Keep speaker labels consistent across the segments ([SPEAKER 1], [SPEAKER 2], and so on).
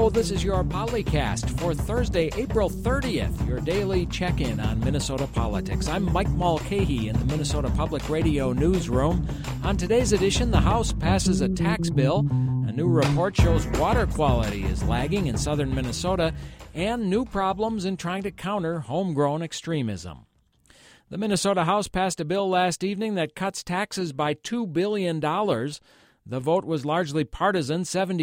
[SPEAKER 1] Hello, this is your Polycast for Thursday, April 30th, your daily check-in on Minnesota politics. I'm Mike Mulcahy in the Minnesota Public Radio newsroom. On today's edition, the House passes a tax bill. A new report shows water quality is lagging in southern Minnesota, and new problems in trying to counter homegrown extremism. The Minnesota House passed a bill last evening that cuts taxes by $2 billion. The vote was largely partisan,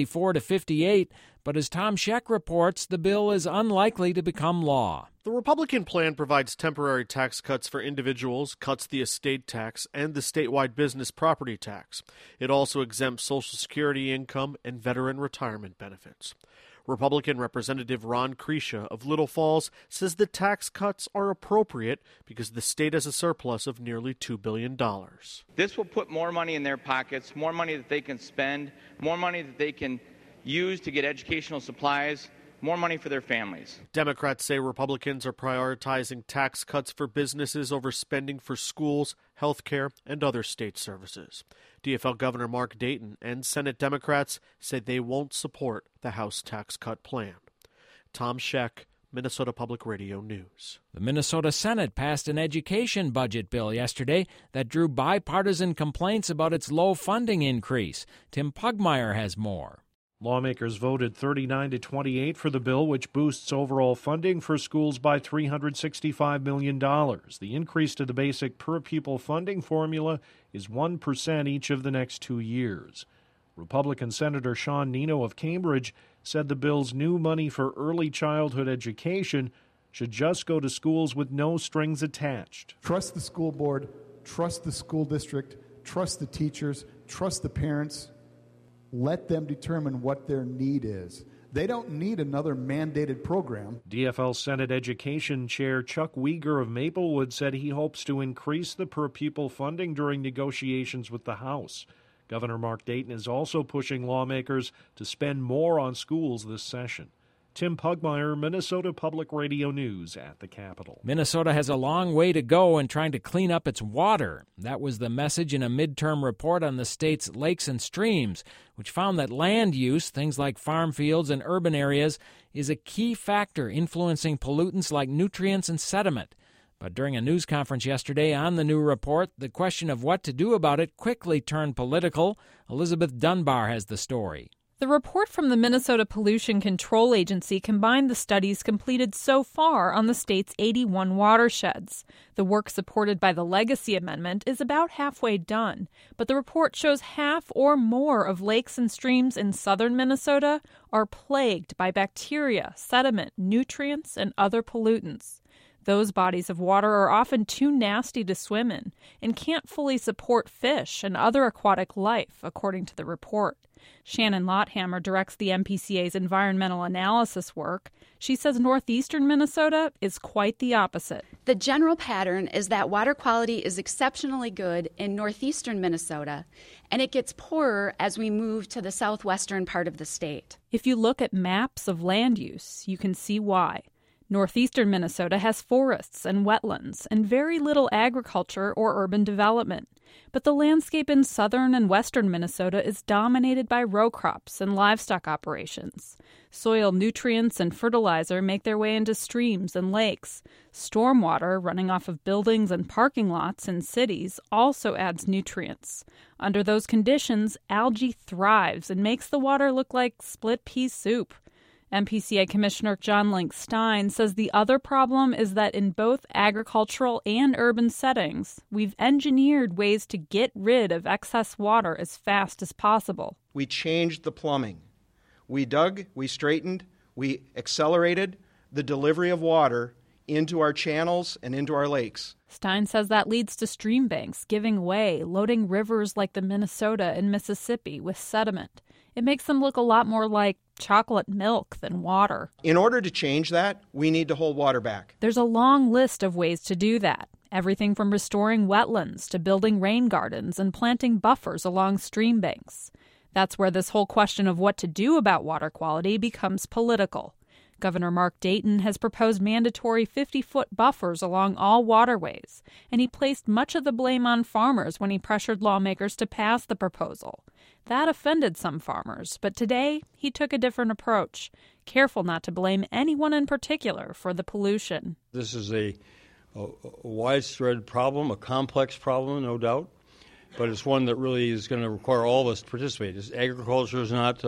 [SPEAKER 1] 74-58, but as Tom Scheck reports, the bill is unlikely to become law.
[SPEAKER 2] The Republican plan provides temporary tax cuts for individuals, cuts the estate tax, and the statewide business property tax. It also exempts Social Security income and veteran retirement benefits. Republican Representative Ron Krisha of Little Falls says the tax cuts are appropriate because the state has a surplus of nearly $2 billion.
[SPEAKER 3] This will put more money in their pockets, more money that they can spend, more money that they can use to get educational supplies, more money for their families.
[SPEAKER 2] Democrats say Republicans are prioritizing tax cuts for businesses over spending for schools, health care, and other state services. DFL Governor Mark Dayton and Senate Democrats say they won't support the House tax cut plan. Tom Scheck, Minnesota Public Radio News.
[SPEAKER 1] The Minnesota Senate passed an education budget bill yesterday that drew bipartisan complaints about its low funding increase. Tim Pugmire has more.
[SPEAKER 4] Lawmakers voted 39-28 for the bill, which boosts overall funding for schools by $365 million. The increase to the basic per-pupil funding formula is 1% each of the next 2 years. Republican Senator Sean Nino of Cambridge said the bill's new money for early childhood education should just go to schools with no strings attached.
[SPEAKER 5] Trust the school board, trust the school district, trust the teachers, trust the parents. Let them determine what their need is. They don't need another mandated program.
[SPEAKER 4] DFL Senate Education Chair Chuck Weger of Maplewood said he hopes to increase the per-pupil funding during negotiations with the House. Governor Mark Dayton is also pushing lawmakers to spend more on schools this session. Tim Pugmire, Minnesota Public Radio News at the Capitol.
[SPEAKER 1] Minnesota has a long way to go in trying to clean up its water. That was the message in a midterm report on the state's lakes and streams, which found that land use, things like farm fields and urban areas, is a key factor influencing pollutants like nutrients and sediment. But during a news conference yesterday on the new report, the question of what to do about it quickly turned political. Elizabeth Dunbar has the story.
[SPEAKER 6] The report from the Minnesota Pollution Control Agency combined the studies completed so far on the state's 81 watersheds. The work supported by the Legacy Amendment is about halfway done, but the report shows half or more of lakes and streams in southern Minnesota are plagued by bacteria, sediment, nutrients, and other pollutants. Those bodies of water are often too nasty to swim in and can't fully support fish and other aquatic life, according to the report. Shannon Lotthammer directs the MPCA's environmental analysis work. She says northeastern Minnesota is quite the opposite.
[SPEAKER 7] The general pattern is that water quality is exceptionally good in northeastern Minnesota, and it gets poorer as we move to the southwestern part of the state.
[SPEAKER 6] If you look at maps of land use, you can see why. Northeastern Minnesota has forests and wetlands and very little agriculture or urban development. But the landscape in southern and western Minnesota is dominated by row crops and livestock operations. Soil nutrients and fertilizer make their way into streams and lakes. Stormwater running off of buildings and parking lots in cities also adds nutrients. Under those conditions, algae thrives and makes the water look like split pea soup. MPCA Commissioner John Link Stein says the other problem is that in both agricultural and urban settings, we've engineered ways to get rid of excess water as fast as possible.
[SPEAKER 8] We changed the plumbing. We dug, we straightened, we accelerated the delivery of water into our channels and into our lakes.
[SPEAKER 6] Stein says that leads to stream banks giving way, loading rivers like the Minnesota and Mississippi with sediment. It makes them look a lot more like chocolate milk than water.
[SPEAKER 8] In order to change that, we need to hold water back.
[SPEAKER 6] There's a long list of ways to do that. Everything from restoring wetlands to building rain gardens and planting buffers along stream banks. That's where this whole question of what to do about water quality becomes political. Governor Mark Dayton has proposed mandatory 50-foot buffers along all waterways, and he placed much of the blame on farmers when he pressured lawmakers to pass the proposal. That offended some farmers, but today he took a different approach, careful not to blame anyone in particular for the pollution.
[SPEAKER 9] This is a widespread problem, a complex problem, no doubt, but it's one that really is going to require all of us to participate. Agriculture is not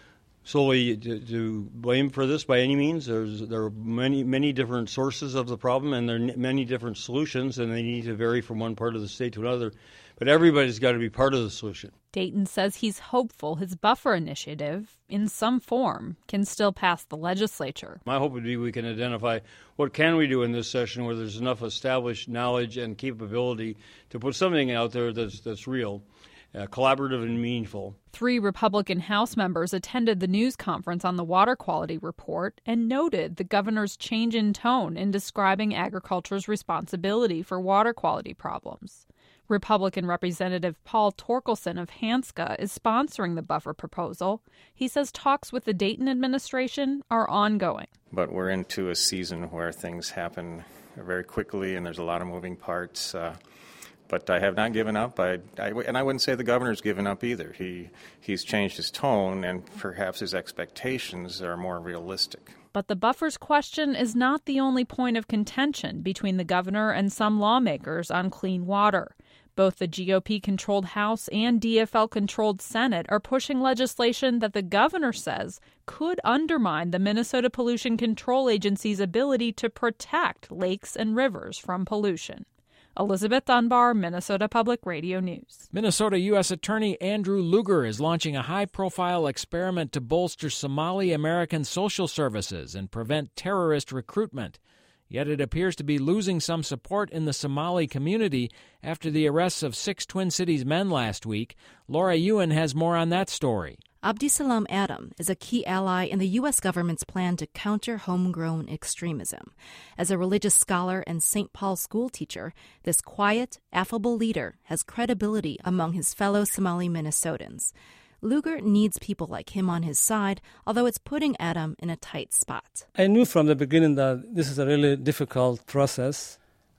[SPEAKER 9] solely to blame for this by any means. There are many different sources of the problem, and there are many different solutions, and they need to vary from one part of the state to another. But everybody's got to be part of the solution.
[SPEAKER 6] Dayton says he's hopeful his buffer initiative, in some form, can still pass the legislature.
[SPEAKER 9] My hope would be we can identify what can we do in this session where there's enough established knowledge and capability to put something out there that's real, collaborative and meaningful.
[SPEAKER 6] 3 Republican House members attended the news conference on the water quality report and noted the governor's change in tone in describing agriculture's responsibility for water quality problems. Republican Representative Paul Torkelson of Hanska is sponsoring the buffer proposal. He says talks with the Dayton administration are ongoing.
[SPEAKER 10] But we're into a season where things happen very quickly and there's a lot of moving parts. But I have not given up, and I wouldn't say the governor's given up either. He's changed his tone, and perhaps his expectations are more realistic.
[SPEAKER 6] But the buffers question is not the only point of contention between the governor and some lawmakers on clean water. Both the GOP-controlled House and DFL-controlled Senate are pushing legislation that the governor says could undermine the Minnesota Pollution Control Agency's ability to protect lakes and rivers from pollution. Elizabeth Dunbar, Minnesota Public Radio News.
[SPEAKER 1] Minnesota U.S. Attorney Andrew Lugar is launching a high-profile experiment to bolster Somali American social services and prevent terrorist recruitment. Yet it appears to be losing some support in the Somali community after the arrests of 6 Twin Cities men last week. Laura Ewan has more on that story.
[SPEAKER 11] Abdisalam Adam is a key ally in the U.S. government's plan to counter homegrown extremism. As a religious scholar and St. Paul school teacher, this quiet, affable leader has credibility among his fellow Somali Minnesotans. Lugar needs people like him on his side, although it's putting Adam in a tight spot.
[SPEAKER 12] I knew from the beginning that this is a really difficult process,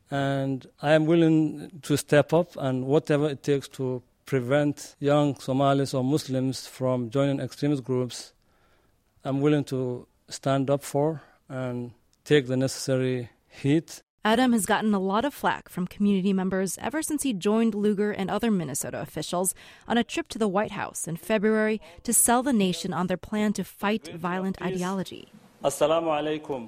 [SPEAKER 12] and I am willing to step up and whatever it takes to prevent young Somalis or Muslims from joining extremist groups, I'm willing to stand up for and take the necessary heat.
[SPEAKER 11] Adam has gotten a lot of flack from community members ever since he joined Lugar and other Minnesota officials on a trip to the White House in February to sell the nation on their plan to fight violent ideology.
[SPEAKER 13] Assalamu alaikum.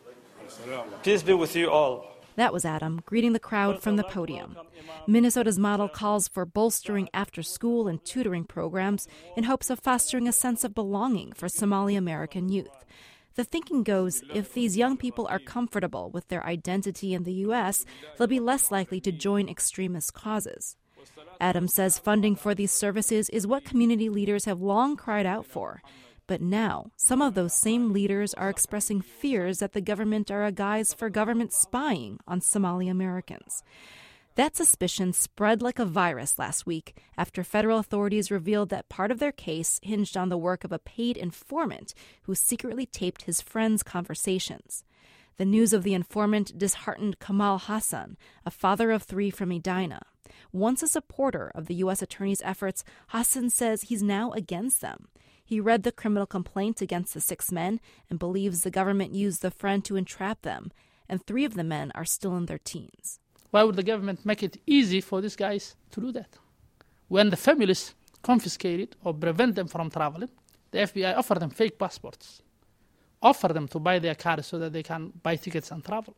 [SPEAKER 13] Peace be with you all.
[SPEAKER 11] That was Adam greeting the crowd from the podium. Minnesota's model calls for bolstering after-school and tutoring programs in hopes of fostering a sense of belonging for Somali American youth. The thinking goes, if these young people are comfortable with their identity in the U.S., they'll be less likely to join extremist causes. Adam says funding for these services is what community leaders have long cried out for. But now, some of those same leaders are expressing fears that the government are a guise for government spying on Somali Americans. That suspicion spread like a virus last week after federal authorities revealed that part of their case hinged on the work of a paid informant who secretly taped his friends' conversations. The news of the informant disheartened Kamal Hassan, a father of 3 from Edina. Once a supporter of the U.S. Attorney's efforts, Hassan says he's now against them. He read the criminal complaint against the 6 men and believes the government used the friend to entrap them, and 3 of the men are still in their teens.
[SPEAKER 14] Why would the government make it easy for these guys to do that? When the families confiscate it or prevent them from traveling, the FBI offer them fake passports, offer them to buy their cars so that they can buy tickets and travel.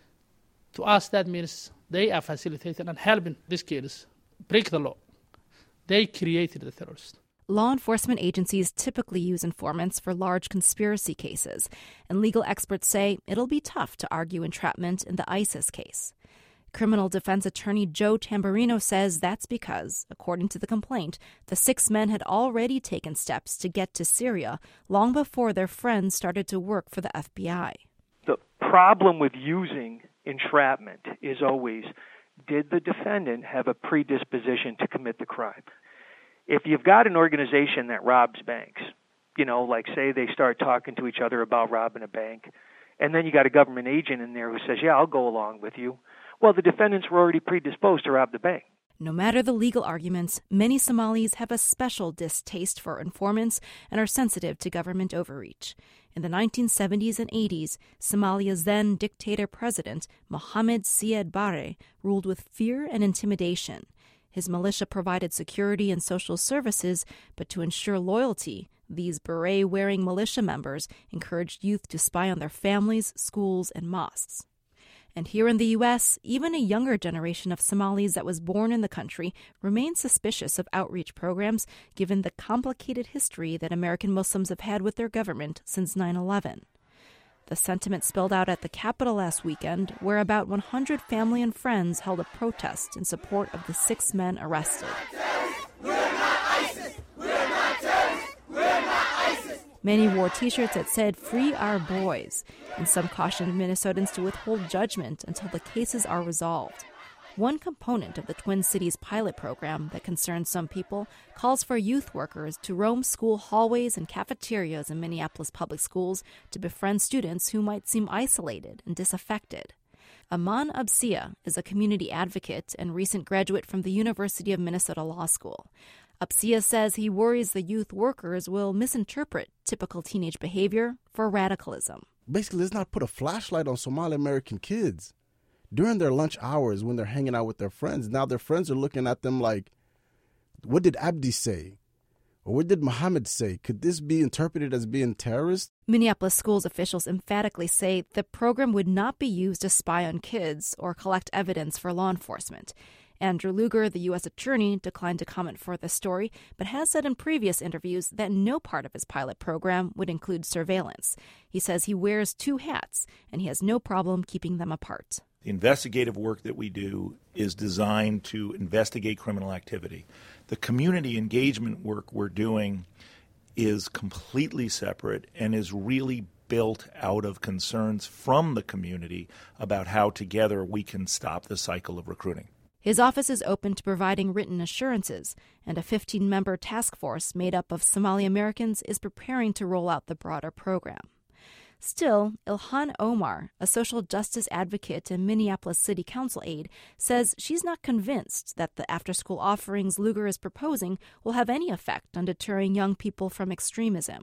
[SPEAKER 14] To us, that means they are facilitating and helping these kids break the law. They created the terrorists.
[SPEAKER 11] Law enforcement agencies typically use informants for large conspiracy cases, and legal experts say it'll be tough to argue entrapment in the ISIS case. Criminal defense attorney Joe Tamburino says that's because, according to the complaint, the 6 men had already taken steps to get to Syria long before their friends started to work for the FBI.
[SPEAKER 15] The problem with using entrapment is always, did the defendant have a predisposition to commit the crime? If you've got an organization that robs banks, like say they start talking to each other about robbing a bank, and then you got a government agent in there who says, yeah, I'll go along with you. Well, the defendants were already predisposed to rob the bank.
[SPEAKER 11] No matter the legal arguments, many Somalis have a special distaste for informants and are sensitive to government overreach. In the 1970s and 80s, Somalia's then dictator president, Mohamed Siad Barre, ruled with fear and intimidation. His militia provided security and social services, but to ensure loyalty, these beret-wearing militia members encouraged youth to spy on their families, schools, and mosques. And here in the U.S., even a younger generation of Somalis that was born in the country remains suspicious of outreach programs, given the complicated history that American Muslims have had with their government since 9/11. The sentiment spilled out at the Capitol last weekend, where about 100 family and friends held a protest in support of the 6 men arrested. Many wore T-shirts that said, "Free our boys," and some cautioned Minnesotans to withhold judgment until the cases are resolved. One component of the Twin Cities pilot program that concerns some people calls for youth workers to roam school hallways and cafeterias in Minneapolis public schools to befriend students who might seem isolated and disaffected. Aman Absia is a community advocate and recent graduate from the University of Minnesota Law School. Absia says he worries the youth workers will misinterpret typical teenage behavior for radicalism.
[SPEAKER 16] Basically, let's not put a flashlight on Somali American kids. During their lunch hours when they're hanging out with their friends, now their friends are looking at them like, what did Abdi say? Or what did Muhammad say? Could this be interpreted as being terrorist?
[SPEAKER 11] Minneapolis schools officials emphatically say the program would not be used to spy on kids or collect evidence for law enforcement. Andrew Luger, the U.S. attorney, declined to comment for the story, but has said in previous interviews that no part of his pilot program would include surveillance. He says he wears 2 hats, and he has no problem keeping them apart.
[SPEAKER 17] The investigative work that we do is designed to investigate criminal activity. The community engagement work we're doing is completely separate and is really built out of concerns from the community about how together we can stop the cycle of recruiting.
[SPEAKER 11] His office is open to providing written assurances, and a 15-member task force made up of Somali Americans is preparing to roll out the broader program. Still, Ilhan Omar, a social justice advocate and Minneapolis City Council aide, says she's not convinced that the after-school offerings Luger is proposing will have any effect on deterring young people from extremism.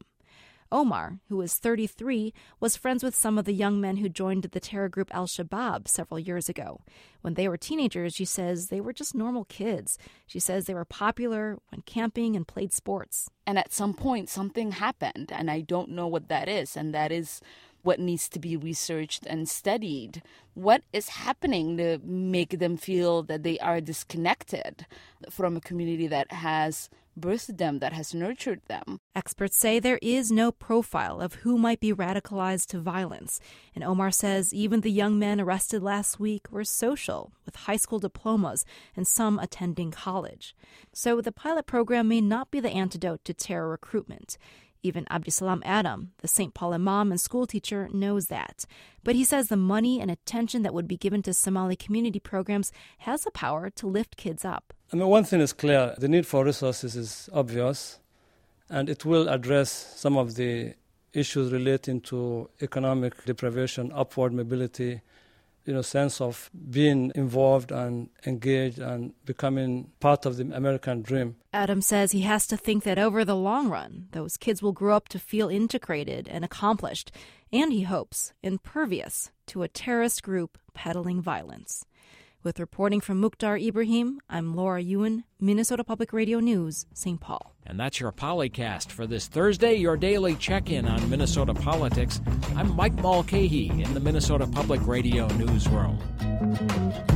[SPEAKER 11] Omar, who is 33, was friends with some of the young men who joined the terror group Al-Shabaab several years ago. When they were teenagers, she says they were just normal kids. She says they were popular, went camping, and played sports.
[SPEAKER 18] And at some point, something happened, and I don't know what that is, and that is what needs to be researched and studied. What is happening to make them feel that they are disconnected from a community that has birthed them, that has nurtured them?
[SPEAKER 11] Experts say there is no profile of who might be radicalized to violence. And Omar says even the young men arrested last week were social, with high school diplomas and some attending college. So the pilot program may not be the antidote to terror recruitment. Even Abdisalam Adam, the St. Paul imam and schoolteacher, knows that. But he says the money and attention that would be given to Somali community programs has the power to lift kids up.
[SPEAKER 12] I mean, one thing is clear. The need for resources is obvious, and it will address some of the issues relating to economic deprivation, upward mobility, sense of being involved and engaged and becoming part of the American dream.
[SPEAKER 11] Adam says he has to think that over the long run, those kids will grow up to feel integrated and accomplished, and he hopes impervious to a terrorist group peddling violence. With reporting from Mukhtar Ibrahim, I'm Laura Ewan, Minnesota Public Radio News, St. Paul.
[SPEAKER 1] And that's your Polycast for this Thursday, your daily check-in on Minnesota politics. I'm Mike Mulcahy in the Minnesota Public Radio Newsroom.